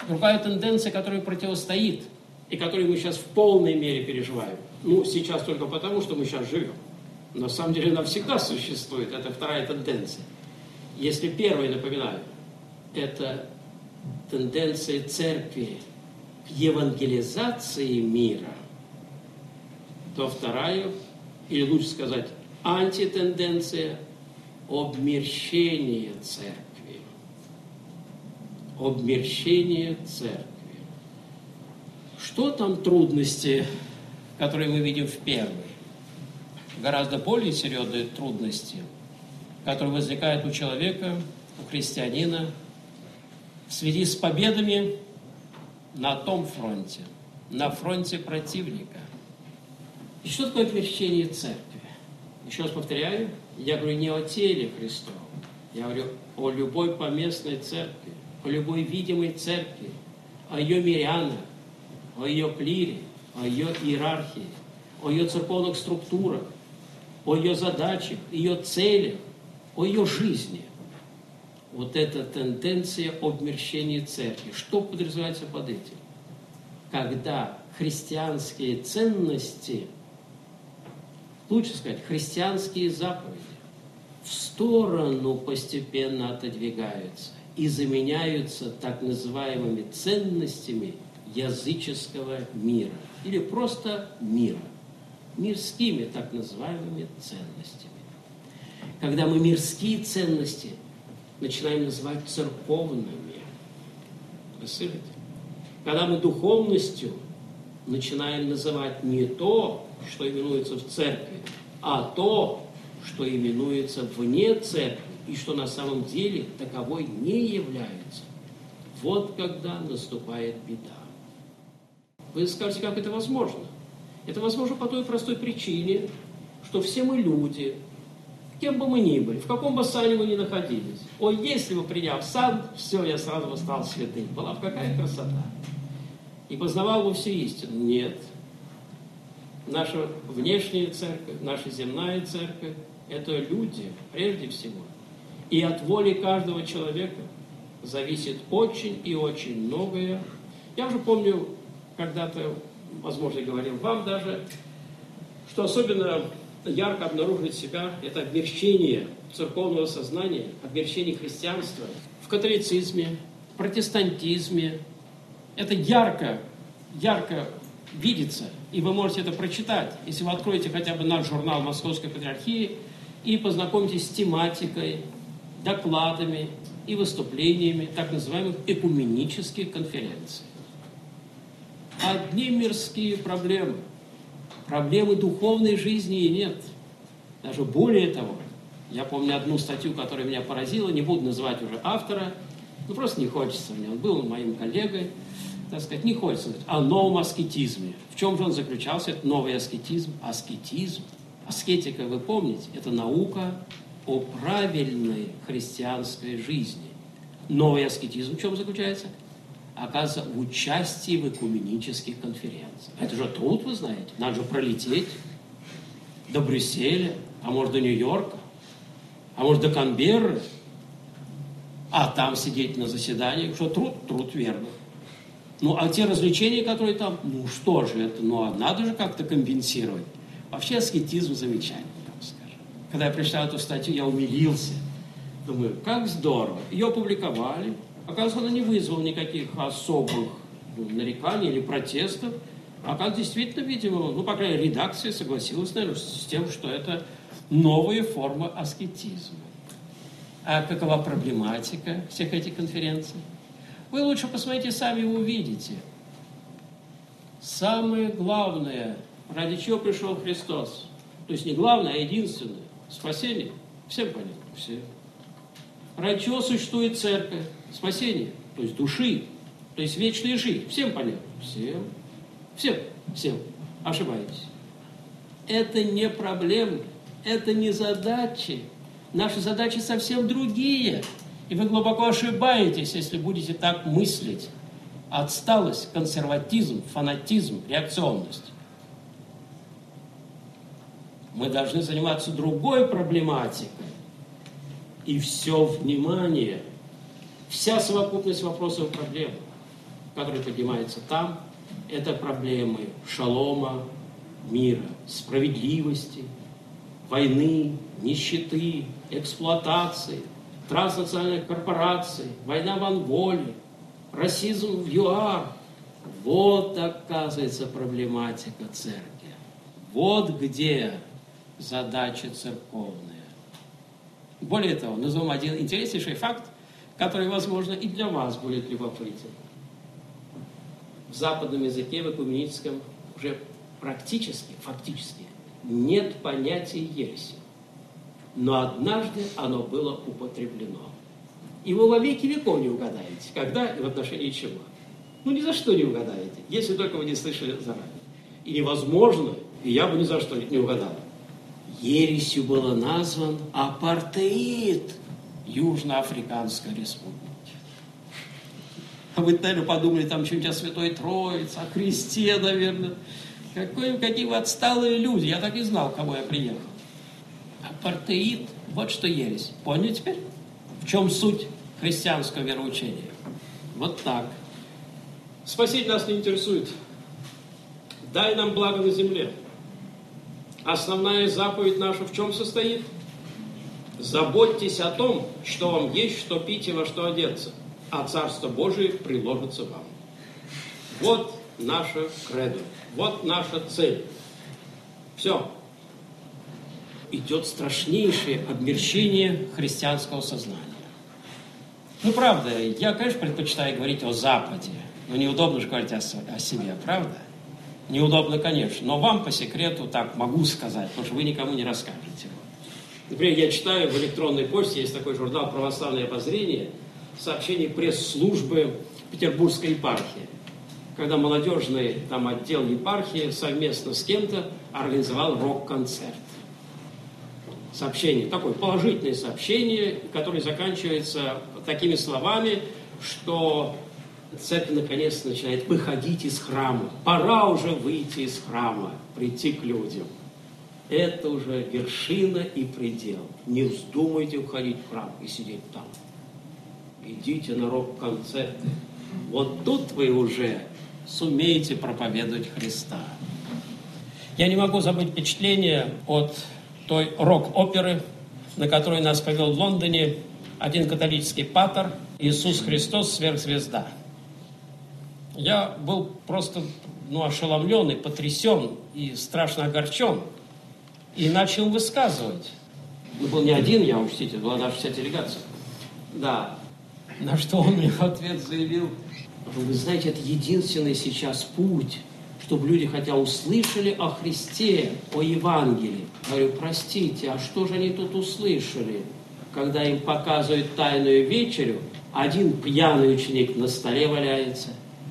Другая тенденция, которая противостоит, и которую мы сейчас в полной мере переживаем. Сейчас только потому, что мы сейчас живем. На самом деле она всегда существует. Это вторая тенденция. Если первая, напоминаю, это тенденция церкви к евангелизации мира, то вторая, или лучше сказать, антитенденция обмерщения церкви. Обмерщение церкви. Что там трудности, которые мы видим в первой? Гораздо более серьезные трудности, которые возникают у человека, у христианина, в связи с победами на том фронте, на фронте противника. И что такое обмерщение церкви? Еще раз повторяю, я говорю не о теле Христовом, я говорю о любой поместной церкви, о любой видимой церкви, о ее мирянах, о ее клире, о ее иерархии, о ее церковных структурах, о ее задачах, ее целях, о ее жизни. Вот эта тенденция обмерщения церкви. Что подразумевается под этим? Когда христианские ценности, лучше сказать, христианские заповеди в сторону постепенно отодвигаются и заменяются так называемыми ценностями языческого мира или просто мира, мирскими так называемыми ценностями. Когда мы мирские ценности начинаем называть церковными, вы слышите? Когда мы духовностью начинаем называть не то, что именуется в церкви, а то, что именуется вне церкви, и что на самом деле таковой не является. Вот когда наступает беда. Вы скажете, как это возможно? Это возможно по той простой причине, что все мы люди, кем бы мы ни были, в каком бы сане мы ни находились. Если бы, приняв сан, все, я сразу бы стал святым. Была бы какая красота. И познавал бы всю истину. Нет. Наша внешняя церковь, наша земная церковь – это люди, прежде всего. И от воли каждого человека зависит очень и очень многое. Я уже помню, когда-то, возможно, я говорил вам даже, что особенно ярко обнаруживает себя это обмерщение церковного сознания, обмерщение христианства в католицизме, в протестантизме. Это ярко видится, и вы можете это прочитать, если вы откроете хотя бы наш журнал Московской Патриархии и познакомитесь с тематикой, докладами и выступлениями так называемых экуменических конференций. Одни мирские проблемы. Проблемы духовной жизни и нет. Даже более того, я помню одну статью, которая меня поразила, не буду называть уже автора, просто не хочется мне, он был моим коллегой, так сказать, не хочется говорить о новом аскетизме. В чем же он заключался, этот новый аскетизм? Аскетизм, аскетика, вы помните, это наука о правильной христианской жизни. Новый аскетизм в чем заключается? Оказывается, в участии в экуменических конференциях. Это же труд, вы знаете. Надо же пролететь до Брюсселя, а может до Нью-Йорка, а может до Канберры, а там сидеть на заседании. Что труд верно. А те развлечения, которые там, что же это? Надо же как-то компенсировать. Вообще аскетизм замечательный, я вам скажу. Когда я прочитал эту статью, я умилился. Думаю, как здорово. Ее опубликовали. Оказывается, она не вызвала никаких особых нареканий или протестов. Оказывается, действительно, видимо, по крайней мере, редакция согласилась, наверное, с тем, что это новая форма аскетизма. А какова проблематика всех этих конференций? Вы лучше посмотрите сами и увидите. Самое главное, ради чего пришел Христос, то есть не главное, а единственное, спасение, всем понятно, все. Ради чего существует церковь? Спасение, то есть души, то есть вечная жизнь. Всем понятно? Всем. Ошибаетесь. Это не проблемы, это не задачи. Наши задачи совсем другие. И вы глубоко ошибаетесь, если будете так мыслить. Отсталость, консерватизм, фанатизм, реакционность. Мы должны заниматься другой проблематикой. И все внимание, вся совокупность вопросов и проблем которые поднимаются там, это проблемы шалома, мира, справедливости, войны, нищеты, эксплуатации, транснациональных корпораций, война в Анголе, расизм в ЮАР. Вот, оказывается, проблематика церкви. Вот где задача церковная. Более того, назовем один интереснейший факт, который, возможно, и для вас будет любопытен. В западном языке, в экуменическом, уже практически, фактически, нет понятия ереси. Но однажды оно было употреблено. И вы во веки веков не угадаете, когда и в отношении чего. Ну, ни за что не угадаете, если только вы не слышали заранее. И невозможно, и я бы ни за что не угадал. Ересью было назван апартеид Южноафриканской республики. А вы, наверное, подумали, там что-нибудь о Святой Троице, о кресте, наверное. Какие вы отсталые люди. Я так и знал, к кому я приехал. Апартеид, вот что ересь. Поняли теперь? В чем суть христианского вероучения? Вот так. Спаситель нас не интересует. Дай нам благо на земле. Основная заповедь наша в чем состоит? Заботьтесь о том, что вам есть, что пить и во что одеться, а Царство Божие приложится вам. Вот наша кредо, вот наша цель. Все. Идет страшнейшее обмерщение христианского сознания. Ну, правда, я, конечно, предпочитаю говорить о Западе, но неудобно же говорить о себе, правда? Неудобно, конечно, но вам по секрету так могу сказать, потому что вы никому не расскажете. Например, я читаю в электронной почте, есть такой журнал «Православное обозрение», сообщение пресс-службы Петербургской епархии, когда молодежный там отдел епархии совместно с кем-то организовал рок-концерт. Сообщение, такое положительное сообщение, которое заканчивается такими словами, что церковь наконец начинает выходить из храма. Пора уже выйти из храма, прийти к людям. Это уже вершина и предел. Не вздумайте уходить в храм и сидеть там. Идите на рок-концерты. Вот тут вы уже сумеете проповедовать Христа. Я не могу забыть впечатление от той рок-оперы, на которую нас повел в Лондоне один католический патер «Иисус Христос, сверхзвезда». Я был просто ошеломлен и потрясен, и страшно огорчен, и начал высказывать. Был не один, я учтите, была наша вся делегация. Да. На что он мне в ответ заявил: вы знаете, это единственный сейчас путь, чтобы люди хотя услышали о Христе, о Евангелии. Говорю, простите, а что же они тут услышали, когда им показывают тайную вечерю, один пьяный ученик на столе валяется,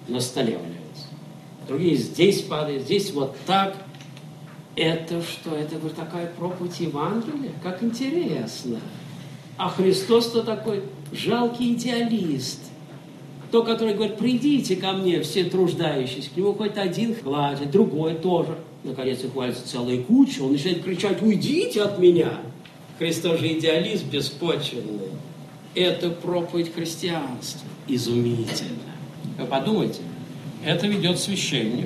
другие здесь падают, здесь вот так. Это что? Это вот такая проповедь Евангелия? Как интересно. А Христос-то такой жалкий идеалист. Тот, который говорит, придите ко мне, все труждающиеся. К нему хоть один хватит, другой тоже. Наконец, их хвалится целая куча. Он начинает кричать, уйдите от меня. Христос же идеалист беспочвенный. Это проповедь христианства. Изумительно. Вы подумайте, это ведет священник.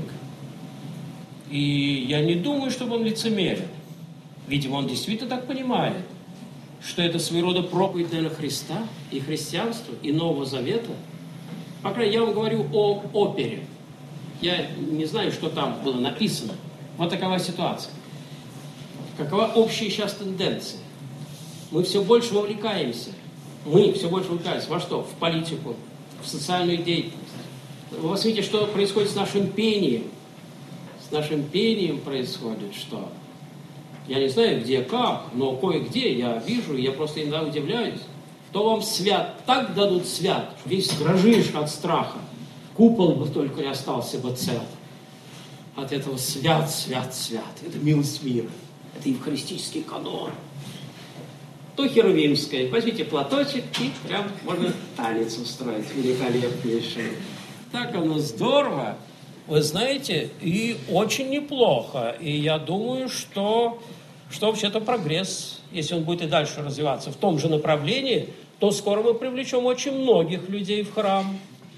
И я не думаю, чтобы он лицемерен. Видимо, он действительно так понимает, что это своего рода проповедь, наверное, Христа и христианства, и Нового Завета. По крайней мере, я вам говорю о опере. Я не знаю, что там было написано. Вот такова ситуация. Какова общая сейчас тенденция? Мы все больше вовлекаемся. Во что? В политику, в социальную деятельность. Вы посмотрите, что происходит с нашим пением. С нашим пением происходит что? Я не знаю, где, как, но кое-где я вижу, я просто иногда удивляюсь. То вам свят, так дадут свят, что весь дрожишь от страха. Купол бы только не остался бы цел. От этого свят, свят, свят. Это милость мира. Это евхаристический канон. То херувимское. Возьмите платочек и прям можно танец устроить великолепнейший. Так оно здорово. Вы знаете, и очень неплохо. И я думаю, что вообще-то прогресс, если он будет и дальше развиваться в том же направлении, то скоро мы привлечем очень многих людей в храм.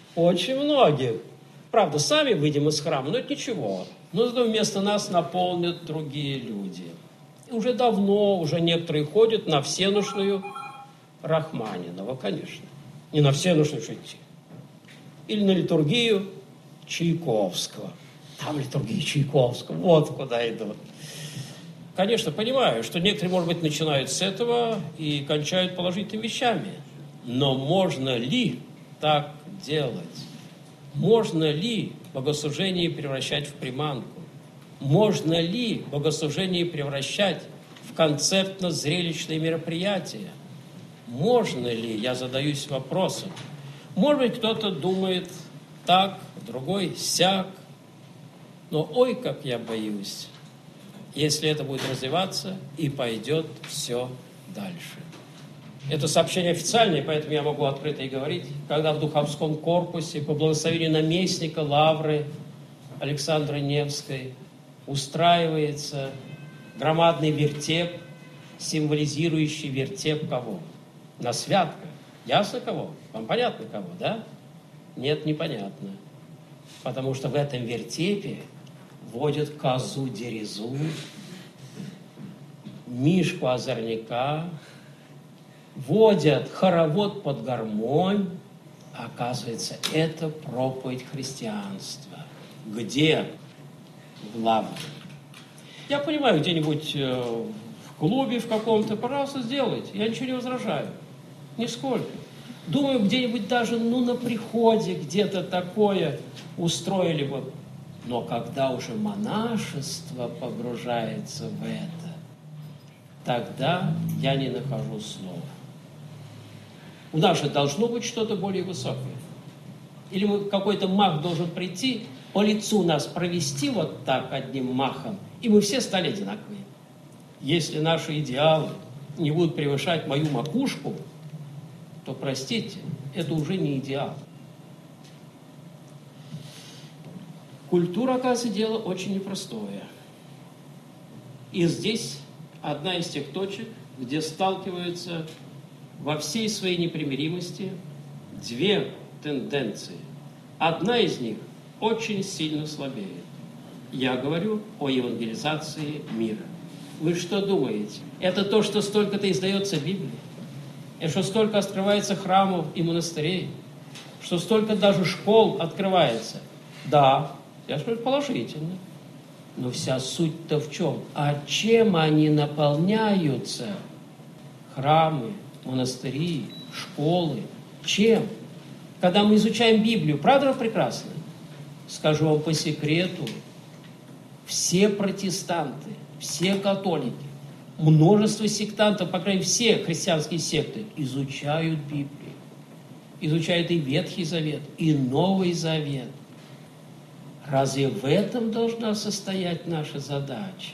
Очень многих. Правда, сами выйдем из храма, но это ничего. Но зато вместо нас наполнят другие люди. И уже давно, уже некоторые ходят на всенощную Рахманинова, конечно. Не на всенощную идти. Или на литургию Чайковского. Там литургия Чайковского, вот куда идут. Конечно, понимаю, что некоторые, может быть, начинают с этого и кончают положительными вещами. Но можно ли так делать? Можно ли богослужение превращать в приманку? Можно ли богослужение превращать в концертно-зрелищные мероприятия? Можно ли? Я задаюсь вопросом. Может быть, кто-то думает так, другой сяк. Но ой, как я боюсь, если это будет развиваться и пойдет все дальше. Это сообщение официальное, поэтому я могу открыто и говорить. Когда в Духовском корпусе по благословению наместника Лавры Александры Невской устраивается громадный вертеп, символизирующий вертеп кого? На святках. Ясно кого? Вам понятно кого, да? Нет, непонятно. Потому что в этом вертепе водят козу Дерезу, Мишку Озорняка, водят хоровод под гармонь. Оказывается, это проповедь христианства. Где? В Лавре. Я понимаю, где-нибудь в клубе в каком-то, пожалуйста, сделайте. Я ничего не возражаю. Нисколько. Думаю, где-нибудь даже, на приходе где-то такое устроили бы. Но когда уже монашество погружается в это, тогда я не нахожу слов. У нас же должно быть что-то более высокое. Или какой-то мах должен прийти, по лицу нас провести вот так одним махом, и мы все стали одинаковые. Если наши идеалы не будут превышать мою макушку, то, простите, это уже не идеал. Культура, оказывается, дело очень непростое. И здесь одна из тех точек, где сталкиваются во всей своей непримиримости две тенденции. Одна из них очень сильно слабеет. Я говорю о евангелизации мира. Вы что думаете? Это то, что столько-то издается Библии? Это что столько открывается храмов и монастырей? Что столько даже школ открывается? Да, я скажу положительно. Но вся суть-то в чем? А чем они наполняются? Храмы, монастыри, школы. Чем? Когда мы изучаем Библию, правда прекрасно? Скажу вам по секрету, все протестанты, все католики, множество сектантов, по крайней мере, все христианские секты изучают Библию. Изучают и Ветхий Завет, и Новый Завет. Разве в этом должна состоять наша задача?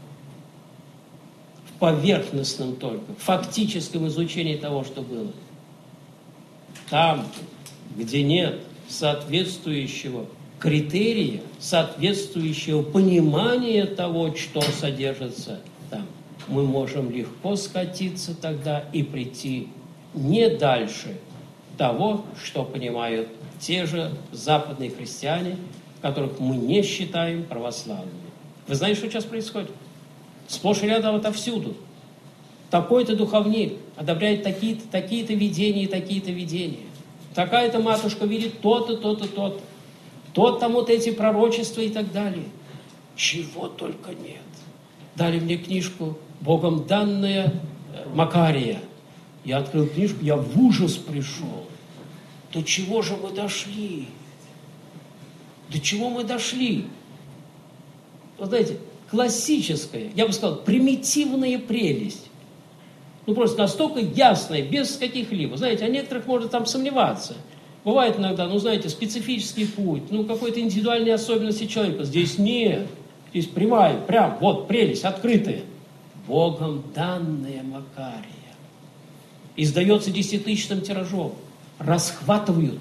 В поверхностном только, фактическом изучении того, что было. Там, где нет соответствующего критерия, соответствующего понимания того, что содержится там, мы можем легко скатиться тогда и прийти не дальше того, что понимают те же западные христиане, которых мы не считаем православными. Вы знаете, что сейчас происходит? Сплошь и рядом отовсюду. Такой-то духовник одобряет такие-то видения и такие-то видения. Такая-то матушка видит то-то, то-то, то-то. Тот там вот эти пророчества и так далее. Чего только нет. Дали мне книжку «Богом данная Макария». Я открыл книжку, я в ужас пришел. До чего же мы дошли? До чего мы дошли? Вы знаете, классическая, я бы сказал, примитивная прелесть. Просто настолько ясная, без каких-либо. Знаете, о некоторых можно там сомневаться. Бывает иногда, знаете, специфический путь, какой-то индивидуальные особенности человека. Здесь нет. Здесь прямая, прям, вот прелесть, открытая. Богом данная Макария. Издается 10-тысячным тиражом. Расхватывают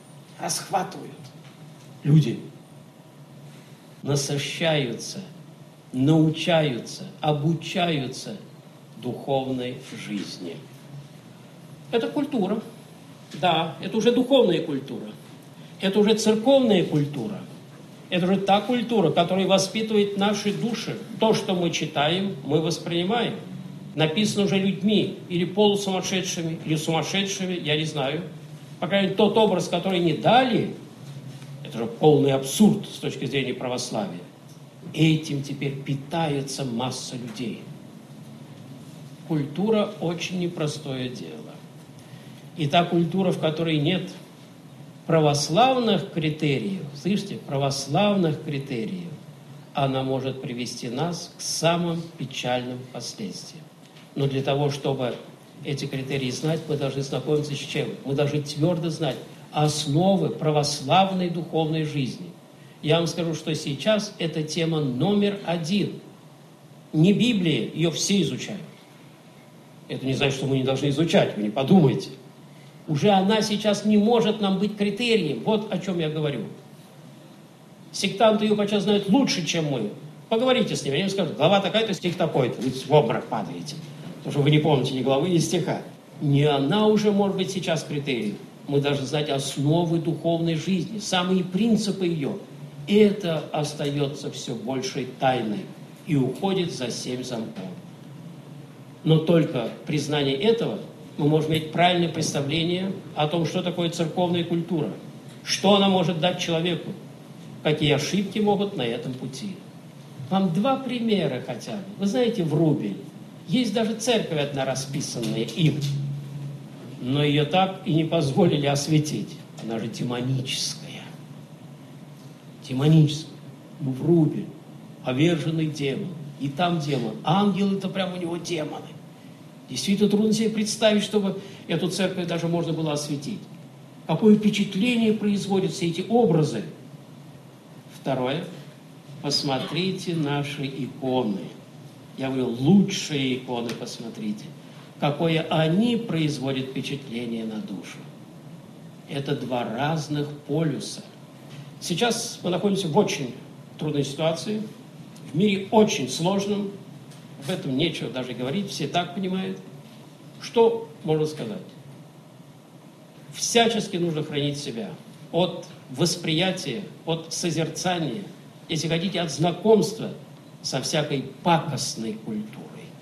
люди. Насыщаются, научаются, обучаются духовной жизни. Это культура. Да, это уже духовная культура. Это уже церковная культура. Это уже та культура, которая воспитывает наши души. То, что мы читаем, мы воспринимаем. Написано уже людьми, или полусумасшедшими, или сумасшедшими, я не знаю. По крайней мере, тот образ, который не дали, это же полный абсурд с точки зрения православия. Этим теперь питается масса людей. Культура очень непростое дело. И та культура, в которой нет православных критериев, слышите, православных критериев, она может привести нас к самым печальным последствиям. Но для того, чтобы эти критерии знать, мы должны знакомиться с чем? Мы должны твердо знать основы православной духовной жизни. Я вам скажу, что сейчас это тема номер один. Не Библия, ее все изучают. Это не значит, что мы не должны изучать, вы не подумайте. Уже она сейчас не может нам быть критерием. Вот о чем я говорю. Сектанты ее подчас знают лучше, чем мы. Поговорите с ними, они вам скажут, глава такая-то, стих такой-то. Вы в обморок падаете, потому что вы не помните ни главы, ни стиха. Не она уже может быть сейчас критерием. Мы должны знать основы духовной жизни, самые принципы ее. Это остается все большей тайной и уходит за 7 замков. Но только признание этого мы можем иметь правильное представление о том, что такое церковная культура, что она может дать человеку, какие ошибки могут на этом пути. Вам 2 примера хотя бы. Вы знаете, в Рубель есть даже церковь одна расписанная им, но ее так и не позволили осветить. Она же демоническая. Демоническая. Ну, в Рубель поверженный демон. И там демон. Ангелы-то прям у него демоны. Действительно трудно себе представить, чтобы эту церковь даже можно было осветить. Какое впечатление производят все эти образы. Второе. Посмотрите наши иконы. Я говорю, лучшие иконы посмотрите. Какое они производят впечатление на душу. Это 2 разных полюса. Сейчас мы находимся в очень трудной ситуации, в мире очень сложном. Об этом нечего даже говорить, все так понимают. Что можно сказать? Всячески нужно хранить себя от восприятия, от созерцания, если хотите, от знакомства со всякой пакостной культурой.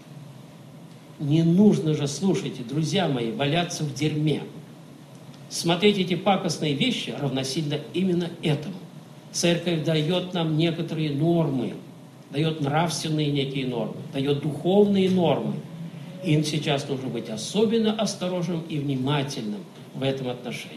Не нужно же, слушайте, друзья мои, валяться в дерьме. Смотреть эти пакостные вещи равносильно именно этому. Церковь дает нам некоторые нормы, дает нравственные некие нормы, дает духовные нормы. Им сейчас нужно быть особенно осторожным и внимательным в этом отношении.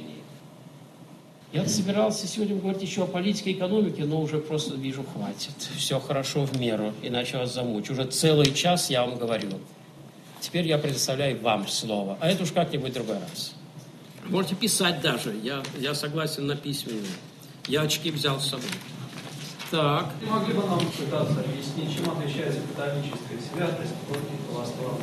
Я собирался сегодня говорить еще о политике и экономике, но уже просто вижу, хватит. Все хорошо в меру, иначе вас замучу. Уже целый час я вам говорю. Теперь я предоставляю вам слово, а это уж как-нибудь в другой раз. Можете писать даже, я согласен на письменные. Я очки взял с собой. Так. Не могли бы нам пытаться объяснить, чем отличается католическая святость против православного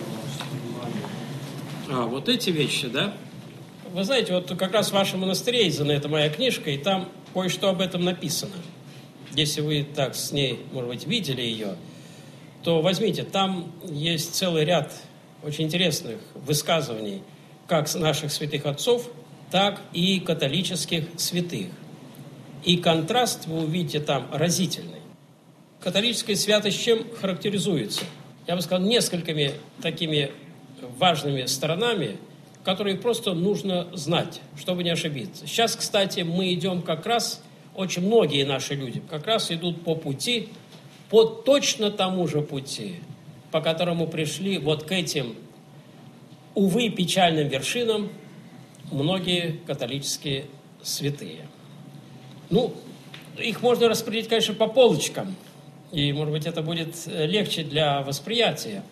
внимания? Вот эти вещи, да? Вы знаете, вот как раз в вашем монастыре издана эта моя книжка, и там кое-что об этом написано. Если вы так с ней, может быть, видели ее, то возьмите, там есть целый ряд очень интересных высказываний как наших святых отцов, так и католических святых. И контраст вы увидите там разительный. Католическая святость чем характеризуется? Я бы сказал, несколькими такими важными сторонами, которые просто нужно знать, чтобы не ошибиться. Сейчас, кстати, мы идем как раз, очень многие наши люди как раз идут по пути, по точно тому же пути, по которому пришли вот к этим, увы, печальным вершинам многие католические святые. Ну, их можно распределить, конечно, по полочкам, и, может быть, это будет легче для восприятия.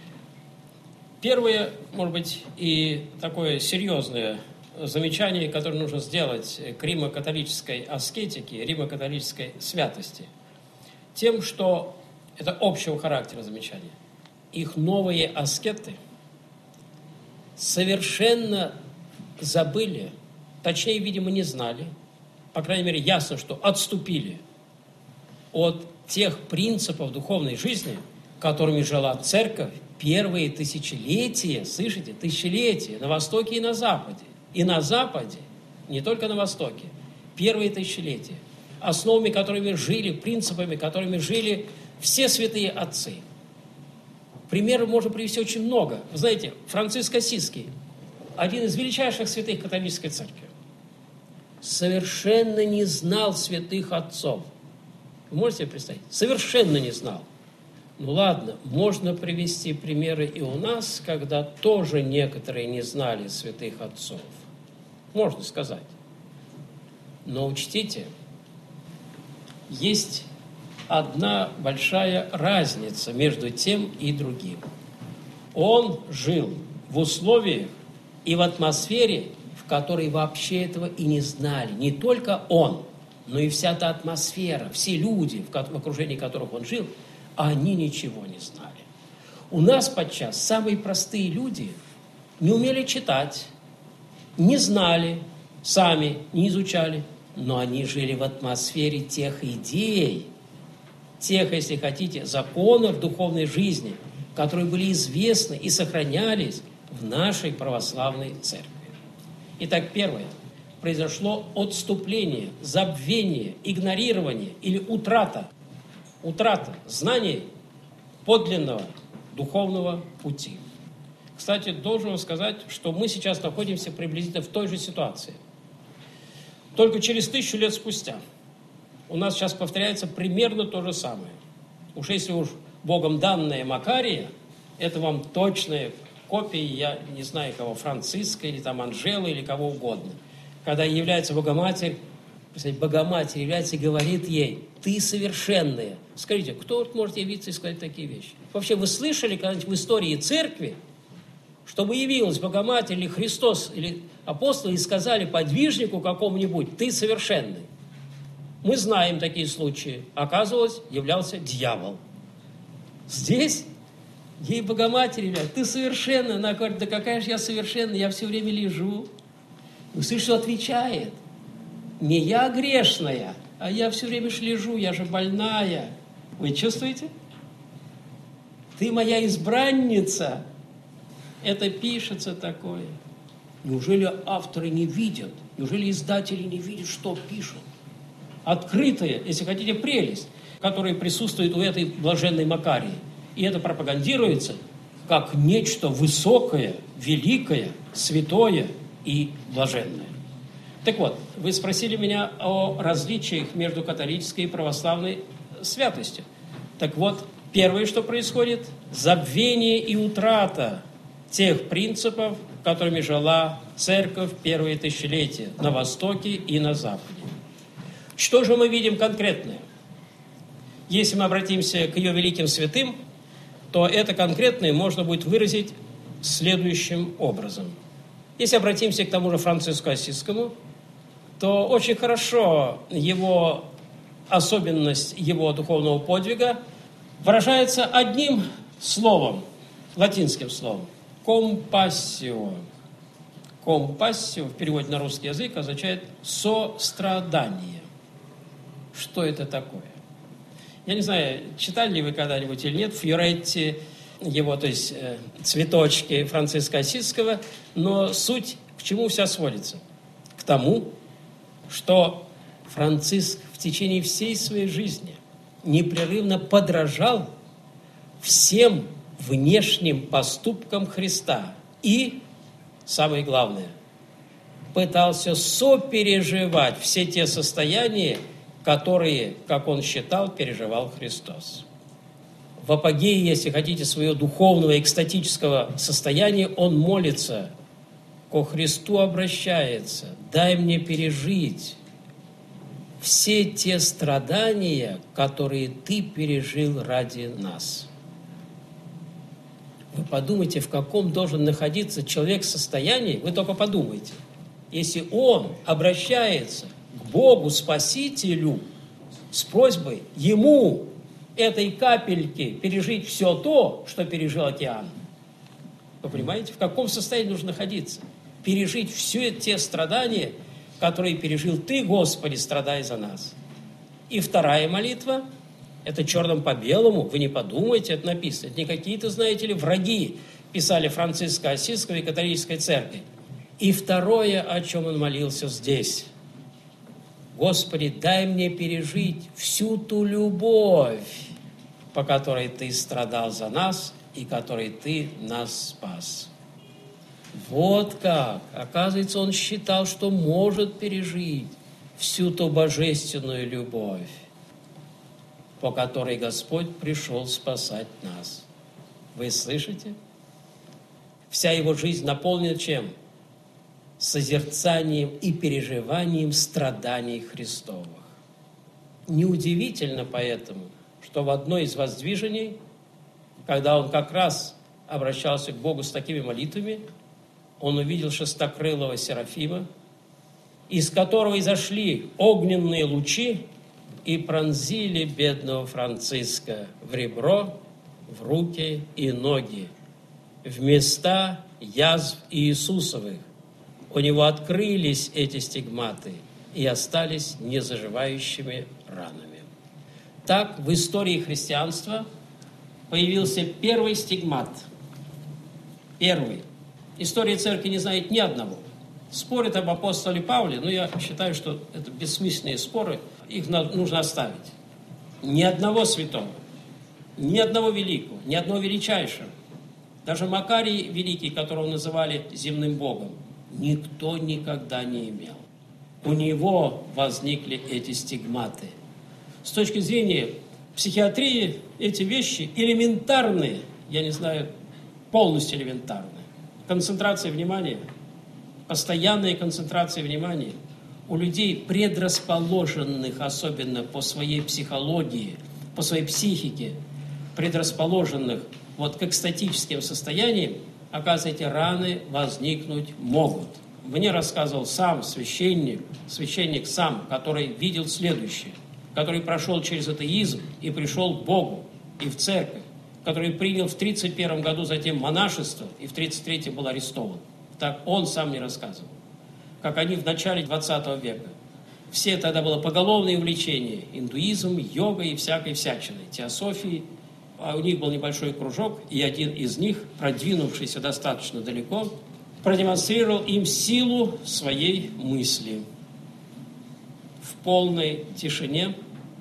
Первое, может быть, и такое серьезное замечание, которое нужно сделать к римо-католической аскетике, римо-католической святости, тем, что это общего характера замечание. Их новые аскеты совершенно забыли, точнее, видимо, не знали, по крайней мере, ясно, что отступили от тех принципов духовной жизни, которыми жила церковь первые тысячелетия, слышите, тысячелетия на Востоке и на Западе. И на Западе, не только на Востоке, первые тысячелетия, основами, которыми жили, принципами, которыми жили все святые отцы. Примеров можно привести очень много. Вы знаете, Франциск Ассизский, один из величайших святых католической церкви, совершенно не знал святых отцов. Вы можете себе представить? Совершенно не знал. Ну ладно, можно привести примеры и у нас, когда тоже некоторые не знали святых отцов. Можно сказать. Но учтите, есть одна большая разница между тем и другим. Он жил в условиях и в атмосфере, в которой вообще этого и не знали. Не только он, но и вся та атмосфера, все люди, в окружении которых он жил, они ничего не знали. У нас подчас самые простые люди не умели читать, не знали, сами не изучали, но они жили в атмосфере тех идей, тех, если хотите, законов духовной жизни, которые были известны и сохранялись в нашей православной церкви. Итак, первое. Произошло отступление, забвение, игнорирование или утрата знаний подлинного духовного пути. Кстати, должен вам сказать, что мы сейчас находимся приблизительно в той же ситуации. Только через 1000 лет спустя у нас сейчас повторяется примерно то же самое. Если Богом данная Макария, это вам точная копия, я не знаю кого, Франциска или там Анжелы или кого угодно. Когда является Богоматерь, Богоматерь является и говорит ей: ты совершенная. Скажите, кто может явиться и сказать такие вещи? Вообще, вы слышали когда-нибудь в истории церкви, чтобы явилась Богоматерь или Христос, или апостолы и сказали подвижнику какому-нибудь: ты совершенный? Мы знаем такие случаи. Оказывалось, являлся дьявол. Здесь ей Богоматерь является: ты совершенная. Она говорит: да какая же я совершенная, я все время лежу. Вы слышите, что отвечает? Не я грешная, а я все время лежу, я же больная. Вы чувствуете? Ты моя избранница. Это пишется такое. Неужели авторы не видят? Неужели издатели не видят, что пишут? Открытая, если хотите, прелесть, которая присутствует у этой блаженной Макарии. И это пропагандируется как нечто высокое, великое, святое и блаженное. Так вот, вы спросили меня о различиях между католической и православной святостью. Так вот, первое, что происходит, забвение и утрата тех принципов, которыми жила церковь первые тысячелетия на Востоке и на Западе. Что же мы видим конкретное? Если мы обратимся к ее великим святым, то это конкретное можно будет выразить следующим образом. Если обратимся к тому же Франциску Ассизскому, то очень хорошо его особенность его духовного подвига выражается одним словом, латинским словом – «компассио». «Компассио» в переводе на русский язык означает «сострадание». Что это такое? Я не знаю, читали ли вы когда-нибудь или нет Фьоретти, его, то есть цветочки Франциска Ассизского, но суть к чему вся сводится? К тому, что Франциск в течение всей своей жизни непрерывно подражал всем внешним поступкам Христа и, самое главное, пытался сопереживать все те состояния, которые, как он считал, переживал Христос. В апогее, если хотите, своего духовного экстатического состояния он молится, ко Христу обращается: дай мне пережить все те страдания, которые ты пережил ради нас. Вы подумайте, в каком должен находиться человек в состоянии, вы только подумайте, если он обращается к Богу Спасителю с просьбой ему этой капельки пережить все то, что пережил океан. Вы понимаете, в каком состоянии нужно находиться? Пережить все те страдания, которые пережил ты, Господи, страдай за нас. И вторая молитва, это черным по белому, вы не подумайте, это написано. Это не какие-то, знаете ли, враги писали Франциска Ассизского и католической церкви. И второе, о чем он молился здесь. Господи, дай мне пережить всю ту любовь, по которой Ты страдал за нас и которой Ты нас спас. Вот как. Оказывается, он считал, что может пережить всю ту божественную любовь, по которой Господь пришел спасать нас. Вы слышите? Вся его жизнь наполнена чем? Созерцанием и переживанием страданий Христовых. Неудивительно поэтому, что в одной из воздвижений, когда он как раз обращался к Богу с такими молитвами, он увидел шестокрылого Серафима, из которого изошли огненные лучи и пронзили бедного Франциска в ребро, в руки и ноги, в места язв Иисусовых. У него открылись эти стигматы и остались незаживающими ранами. Так в истории христианства появился первый стигмат. Первый. История церкви не знает ни одного. Спорят об апостоле Павле, но я считаю, что это бессмысленные споры, их нужно оставить. Ни одного святого, ни одного великого, ни одного величайшего. Даже Макарий Великий, которого называли земным богом, никто никогда не имел. У него возникли эти стигматы. С точки зрения психиатрии эти вещи элементарные, я не знаю, полностью элементарные. Концентрация внимания, постоянная концентрация внимания у людей, предрасположенных, особенно по своей психологии, по своей психике, предрасположенных вот к экстатическим состояниям, оказывается, эти раны возникнуть могут. Мне рассказывал сам священник сам, который видел следующее, который прошел через атеизм и пришел к Богу и в церковь, который принял в 1931 году затем монашество и в 1933 был арестован. Так он сам мне рассказывал, как они в начале 20 века. Все тогда было поголовное увлечение: индуизм, йога и всякой всячиной, теософией. А у них был небольшой кружок, и один из них, продвинувшийся достаточно далеко, продемонстрировал им силу своей мысли. В полной тишине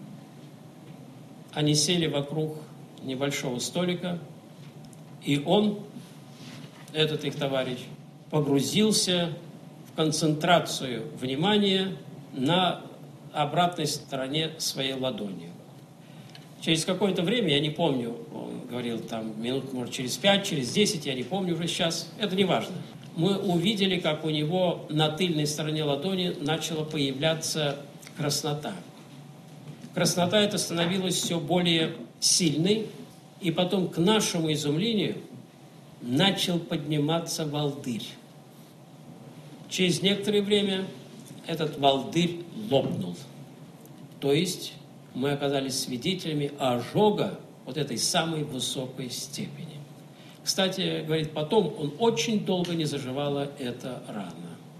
они сели вокруг небольшого столика, и он, этот их товарищ, погрузился в концентрацию внимания на обратной стороне своей ладони. Через какое-то время, я не помню, он говорил там минут, может, через 5, через 10, я не помню уже сейчас, это не важно. Мы увидели, как у него на тыльной стороне ладони начала появляться краснота. Краснота эта становилась все более сильной, и потом, к нашему изумлению, начал подниматься волдырь. Через некоторое время этот волдырь лопнул. То есть мы оказались свидетелями ожога вот этой самой высокой степени. Кстати, говорит, потом он очень долго не заживала эта рана.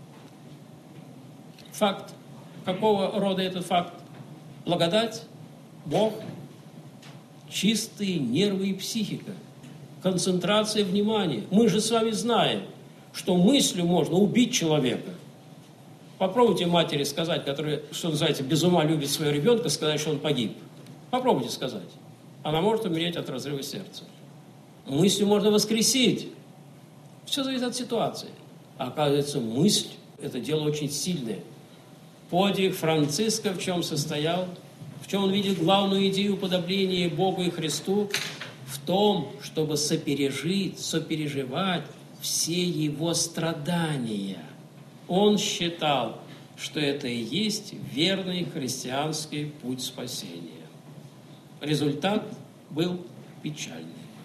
Факт. Какого рода этот факт? Благодать, Бог, чистые нервы и психика, концентрация внимания. Мы же с вами знаем, что мыслью можно убить человека. Попробуйте матери сказать, которая, что называется, без ума любит своего ребенка, сказать, что он погиб. Попробуйте сказать. Она может умереть от разрыва сердца. Мыслью можно воскресить. Все зависит от ситуации. А оказывается, мысль – это дело очень сильное. Подвиг Франциска в чем состоял? В чем он видит главную идею уподобления Богу и Христу? В том, чтобы сопереживать все его страдания. Он считал, что это и есть верный христианский путь спасения. Результат был печальный.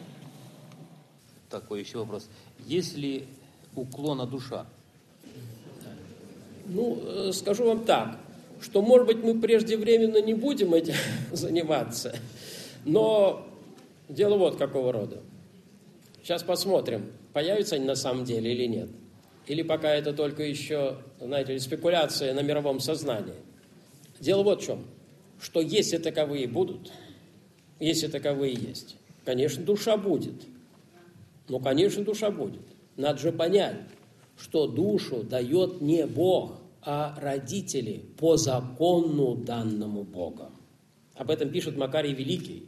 Такой еще вопрос. Есть ли уклона душа? Ну, скажу вам так, что, может быть, мы преждевременно не будем этим заниматься, но дело вот какого рода. Сейчас посмотрим, появятся они на самом деле или нет. Или пока это только еще, знаете, спекуляция на мировом сознании. Дело вот в чем, что если таковые будут, если таковые есть, конечно, душа будет. Ну, конечно, душа будет. Надо же понять, что душу дает не Бог, а родители по закону данному Богом. Об этом пишет Макарий Великий.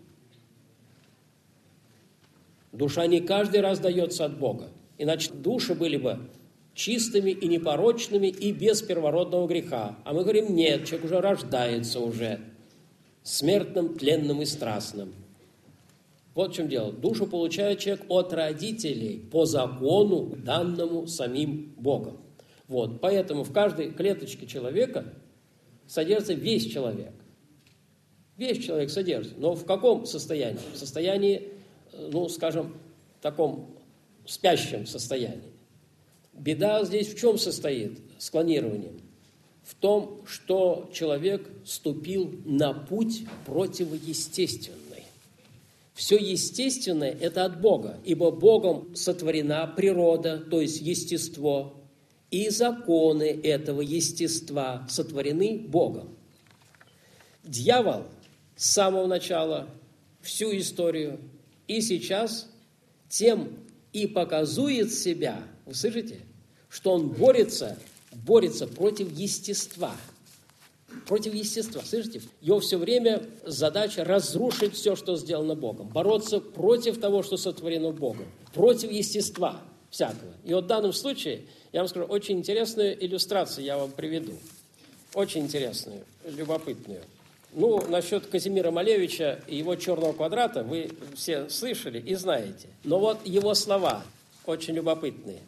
Душа не каждый раз дается от Бога, иначе души были бы чистыми и непорочными и без первородного греха. А мы говорим, нет, человек уже рождается уже смертным, тленным и страстным. Вот в чем дело. Душу получает человек от родителей по закону, данному самим Богом. Вот. Поэтому в каждой клеточке человека содержится весь человек. Весь человек содержится. Но в каком состоянии? В состоянии, скажем, таком спящем состоянии. Беда здесь в чем состоит с клонированием? В том, что человек ступил на путь противоестественный. Все естественное – это от Бога, ибо Богом сотворена природа, то есть естество, и законы этого естества сотворены Богом. Дьявол с самого начала, всю историю, и сейчас тем и показует себя, вы слышите, что он борется против естества. Против естества, слышите? Его все время задача разрушить все, что сделано Богом, бороться против того, что сотворено Богом, против естества всякого. И вот в данном случае, я вам скажу, очень интересную иллюстрацию я вам приведу. Очень интересную, любопытную. Насчет Казимира Малевича и его черного квадрата вы все слышали и знаете. Но вот его слова очень любопытные.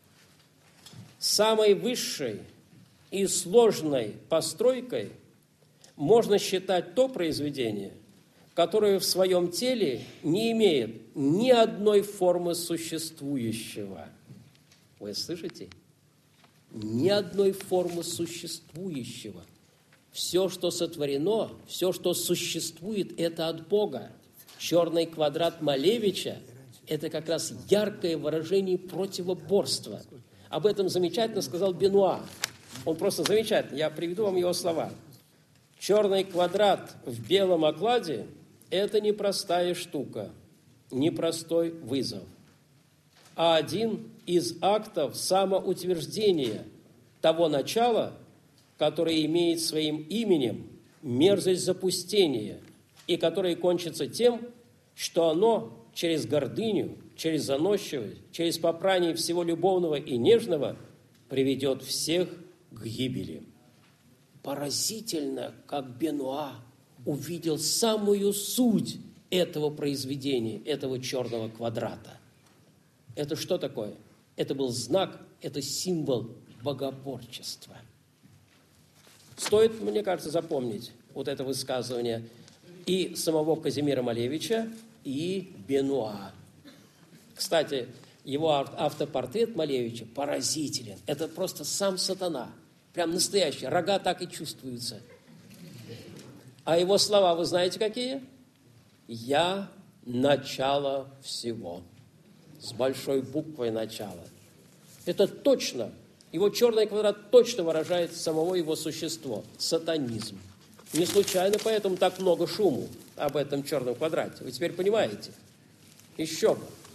Самой высшей и сложной постройкой можно считать то произведение, которое в своем теле не имеет ни одной формы существующего. Вы слышите? Ни одной формы существующего. Все, что сотворено, все, что существует, это от Бога. Черный квадрат Малевича – это как раз яркое выражение противоборства. Об этом замечательно сказал Бенуа. Он просто замечательный. Я приведу вам его слова. Черный квадрат в белом окладе – это непростая штука, непростой вызов, а один из актов самоутверждения того начала, которое имеет своим именем мерзость запустения и которое кончится тем, что оно через гордыню, через заносчивость, через попрание всего любовного и нежного приведет всех к гибели. Поразительно, как Бенуа увидел самую суть этого произведения, этого черного квадрата. Это что такое? Это был знак, это символ богоборчества. Стоит, мне кажется, запомнить вот это высказывание и самого Казимира Малевича, и Бенуа. Кстати, его автопортрет Малевича поразителен. Это просто сам сатана. Прям настоящий. Рога так и чувствуются. А его слова вы знаете какие? «Я – начало всего». С большой буквой «начало». Это точно. Его черный квадрат точно выражает самого его существо. Сатанизм. Не случайно поэтому так много шуму об этом черном квадрате. Вы теперь понимаете? Еще бы.